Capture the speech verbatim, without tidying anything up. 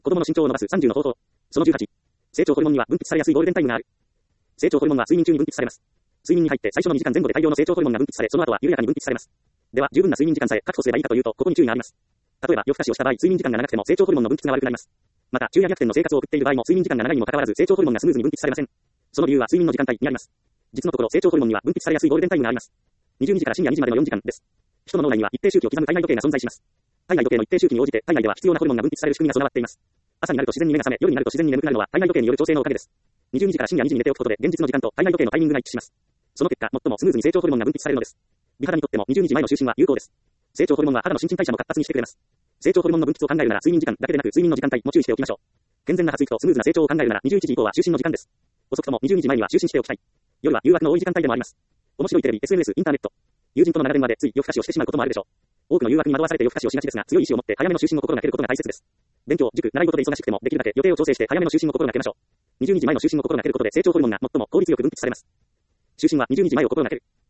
子供の身長を伸ばすさんじゅうの方法。そのじゅうはち。成長ホルモンには分泌されやすいゴールデンタイムがある。成長ホルモンは睡眠中に分泌されます。睡眠に入って最初のにじかんぜん後で大量の成長ホルモンが分泌され、その後は緩やかに分泌されます。では、十分な睡眠時間さえ確保すればいいかというと、ここに注意があります。例えば、夜更かしをした場合、睡眠時間が長くても成長ホルモンの分泌が悪くなります。また、昼夜逆転の生活を送っている場合も睡眠時間が長いにもかかわらず成長ホルモンがスムーズに分泌されません。その理由は睡眠の時間帯にあります。実のところ、成長ホルモンには分泌されやすいゴールデンタイムがあります。にじゅうにじから深夜にじまでのよんじかんです。人の脳内には一定周期を刻む体内時計が存在します。体内時計の一定周期に応じて、体内では必要なホルモンが分泌される仕組みが備わっています。朝になると自然に目が覚め、夜になると自然に眠くなるのは体内時計による調整のおかげです。にじゅうにじから深夜にじに寝ておくことで、現実の時間と体内時計のタイミングが一致します。その結果、最もスムーズに成長ホルモンが分泌されるのです。美肌にとってもにじゅうにじまえの就寝は有効です。成長ホルモンは肌の新陳代謝も活発にしてくれます。成長ホルモンの分泌を考えるなら睡眠時間だけでなく睡眠の時間帯も注意しておきましょう。健全な発育とスムーズな成長を考えるならにじゅういちじ以降は就寝の時間です。遅くともにじゅうにじまえには就寝しておきたい。夜は誘惑の多い時間帯でもあります。面白いテレビ、エスエヌエス、インターネット。友人との長電話でつい夜更かしをしてしまうこともあるでしょう。多くの誘惑に惑わされて夜更かしをしがちですが、強い意志を持って早めの就寝を心がけることが大切です。勉強、塾、習い事で忙しくてもできるだけ予定を調整して早めの就寝を心がけましょう。にじゅうにじまえの就寝を心がけることで成長ホルモンが最も効率よく分泌されます。就寝はにじゅうにじまえを心がける。